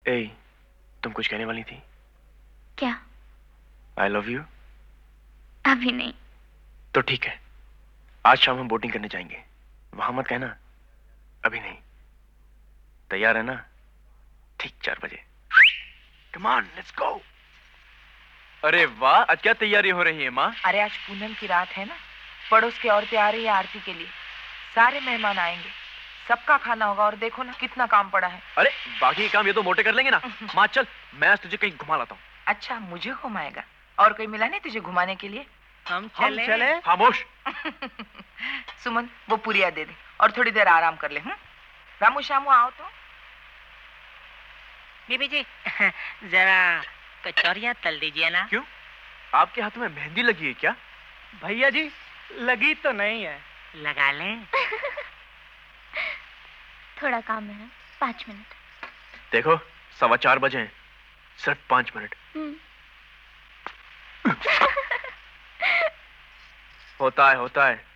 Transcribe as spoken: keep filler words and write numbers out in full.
ए, तुम कुछ कहने वाली थी? क्या? I love you. अभी नहीं। तो ठीक है, आज शाम हम बोटिंग करने जाएंगे। वहां मत कहना अभी नहीं। तैयार है ना? ठीक चार बजे। Come on, let's go. अरे वाह, आज क्या तैयारी हो रही है माँ? अरे आज पूनम की रात है ना, पड़ोस की औरतें आ रही है आरती के लिए। सारे मेहमान आएंगे, सबका खाना होगा और देखो ना कितना काम पड़ा है। अरे बाकी काम ये तो मोटे कर लेंगे ना। माँ चल, मैं आज तुझे कहीं घुमा लाता हूँ। अच्छा, मुझे घुमाएगा? और कोई मिला नहीं तुझे घुमाने के लिए? हम चले, हम चले? खामोश। सुमन, वो पुरिया दे दे और थोड़ी देर आराम कर ले। हम्म? रामू शामू आओ तो। बीबी जी जरा कचौरियाँ तल दीजिए ना। क्यों, आपके हाथ में मेहंदी लगी है क्या? भैया जी लगी तो नहीं है। लगा लें। थोड़ा काम है, पाँच मिनट। देखो सवा चार बजे हैं, सिर्फ पाँच मिनट। होता है होता है